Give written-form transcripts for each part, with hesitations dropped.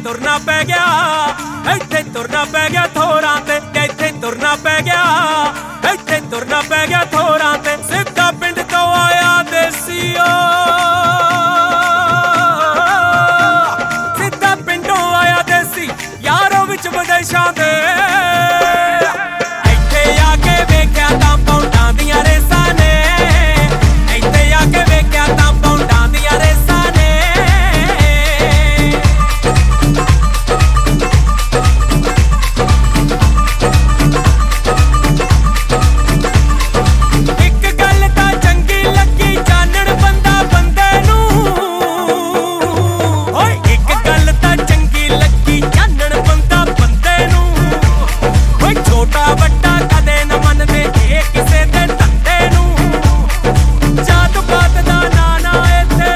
ਤੁਰਨਾ ਪੈ ਗਿਆ, ਇੱਥੇ ਤੁਰਨਾ ਪੈ ਗਿਆ ਥੋਰਾਂ ਤੇ, ਇੱਥੇ ਤੁਰਨਾ ਪੈ ਗਿਆ, ਇੱਥੇ ਤੁਰਨਾ ਪੈ ਗਿਆ ਥੋਰਾਂ ਤੇ। ਸਿੱਧਾ ਪਿੰਡ ਤੋਂ ਆਇਆ ਦੇਸੀਓ, ਸਿੱਧਾ ਪਿੰਡੋਂ ਆਇਆ ਦੇਸੀ ਯਾਰੋ ਵਿੱਚ ਵਿਦੇਸ਼ਾਂ ਦੇ। ਇੱਥੇ ਆ ਕੇ ਵੇਖਿਆ ਤਾਂ ਪੌਂਡਾਂ ਦੀਆਂ ਰੇਸਾਂ ਨੇ, ਇੱਥੇ ਆ ਕੇ ਵੇਖਿਆ ਤਾਂ ਪੌਂਡਾਂ ਦੀਆਂ ਰੇਸਾਂ ਨੇ। ਇੱਕ ਗੱਲ ਤਾਂ ਚੰਗੀ ਲੱਗੀ ਜਾਣਨ ਬੰਦਾ ਬੰਦੇ ਨੂੰ, ਓਏ ਇੱਕ ਗੱਲ ਤਾਂ ਚੰਗੀ ਲੱਗੀ ਜਾਣਨ ਬੰਦਾ ਬੰਦੇ ਨੂੰ। ਓਏ ਛੋਟਾ ਵੱਡਾ ਕਦੇ ਨਾ ਮੰਨਦੇ ਇਹ ਕਿਸੇ ਦੇ ਧੰਦੇ ਨੂੰ। ਜਾਤ ਪਾਤ ਦਾ ਨਾਂ ਨਾ ਇੱਥੇ,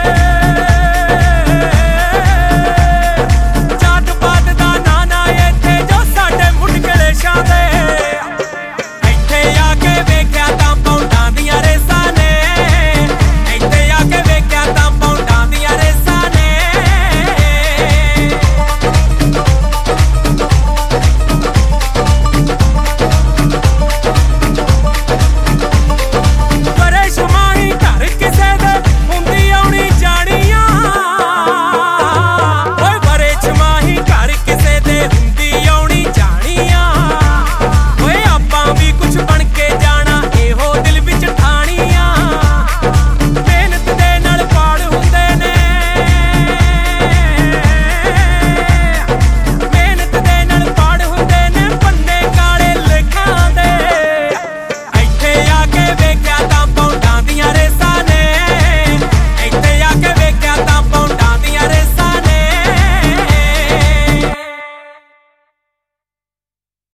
ਜਾਤ ਪਾਤ ਦਾ ਨਾਂ ਨਾ ਇੱਥੇ ਜੋ ਸਾਡੇ ਮੁੰਡੇ ਸ਼ਾਂ ਦੇ। ਇੱਥੇ ਆ ਕੇ ਵੇਖਿਆ ਤਾਂ ਪੌਂਡਾਂ ਦੀਆਂ ਰੇਸਾਂ ਨੇ, ਇੱਥੇ ਆ ਕੇ ਵੇਖਿਆ ਤਾਂ ਪੌਂਡਾਂ ਦੀਆਂ ਰੇਸਾਂ ਨੇ। ਪਰੇਸ਼ਾਨੀ ਘਰ ਕਿਸੇ ਦੇ ਹੁੰਦੀ ਆਉਣੀ ਜਾਣੀਆਂ, ਓਏ ਪਰੇਸ਼ਾਨੀ ਘਰ ਕਿਸੇ ਦੇ ਹੁੰਦੀ ਆਉਣੀ ਜਾਣੀਆਂ। ਓਏ ਆਪਾਂ ਵੀ ਕੁਛ ਬਣ ਕੇ ਜਾਣਾ ਇਹੋ ਦਿਲ ਵਿੱਚ ਠਾਣੀਆਂ। ਮਿਹਨਤ ਦੇ ਨਾਲ ਪਾੜ ਹੁੰਦੇ ਨੇ, ਮਿਹਨਤ ਦੇ ਨਾਲ ਪਾੜ ਹੁੰਦੇ ਨੇ ਪੰਨੇ ਕਾਲੇ ਲੇਖਾਂ ਦੇ। ਇੱਥੇ ਆ ਕੇ ਵੇਖਿਆ ਤਾਂ